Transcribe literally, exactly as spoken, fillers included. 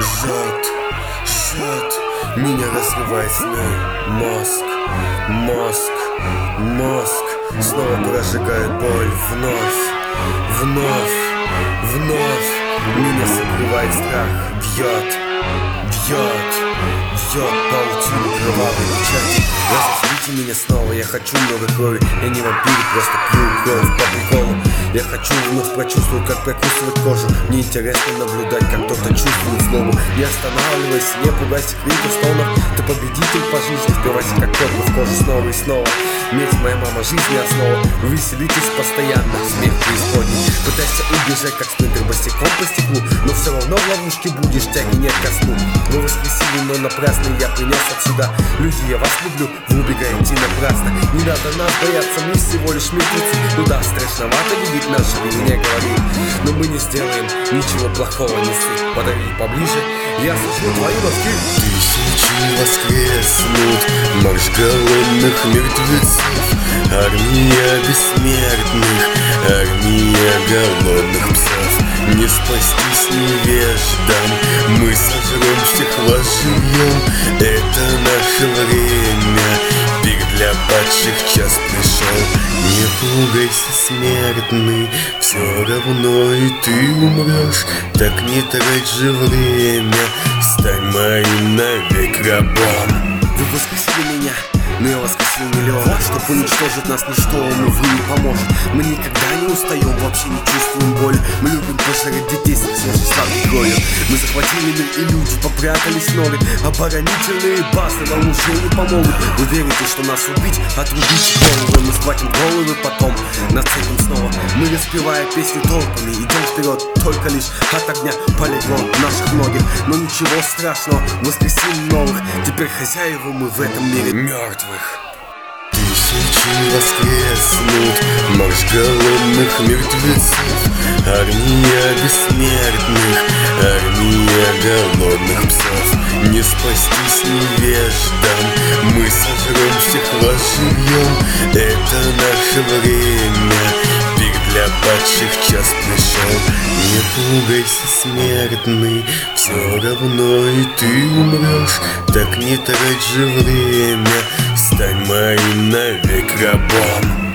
Жжет, жжет, меня разрывает сны. Мозг, мозг, мозг снова прожигает боль. Вновь, вновь, вновь меня согревает страх. Бьет, бьет, бьет паутину кровавой печати. Разозлите меня снова, я хочу много крови. Я не вампир, просто пью кровь по приколу. Я хочу вновь прочувствовать, как прокусывать кожу. Мне интересно наблюдать, как кто-то чувствует злобу. Не останавливайся, не пугайся криков, стонов. Ты победитель по жизни, впивайся как кот в кожу снова и снова. Медь, моя мама, жизни основа. Вы веселитесь постоянно, смех преисподней. Пытайся убежать, как спринтер босиком по стеклу, но все равно в ловушке будешь, тяги нет ко сну. Вы воскресили, но напрасно я принес отсюда. Люди, я вас люблю, вы убегаете напрасно. Не надо нас бояться, мы всего лишь мертвецы. Ну да, страшновато видеть нас живыми, не говори, но мы не сделаем ничего плохого, не ссы. Подойди поближе, я сожгу твои мозги. Тысячи воскреснут, марш голодных мертвецов. Армия бессмертных, армия голодных псов. Не спастись невеждам, мы сожрем всех вас живьем. Это наше время, пир для падших час пришел. Не пугайся, смертный, все равно и ты умрешь. Так не трать же время, стань моим навек рабом. Вы воскресили меня, но я воскресил миллион. Чтоб уничтожить нас, ничто вам, увы, не поможет. Мы никогда не устаем, вообще не чувствуем боли. Мы любим пожирать детей с свежей сладкой кровью. Мы захватили мир, и люди попрятались в норы. Оборонительные базы вам уже не помогут. Вы верите, что нас убить, отрубить головы. Мы схватим головы, потом нацепим снова. Мы, распевая песню толпами, идем вперед. Только лишь от огня полегло наших многих. Но ничего страшного, воскресим новых. Теперь хозяева мы в этом мире мертвых. Тысячи воскреснут, марш голодных мертвецов. Армия бессмертных, армия голодных псов. Не спастись невеждам, мы сожрем всех вас живьем. Это наше время, пир для падших час пришел. Не пугайся, смертный, все равно и ты умрешь. Так не трать же время, стань моим навек рабом.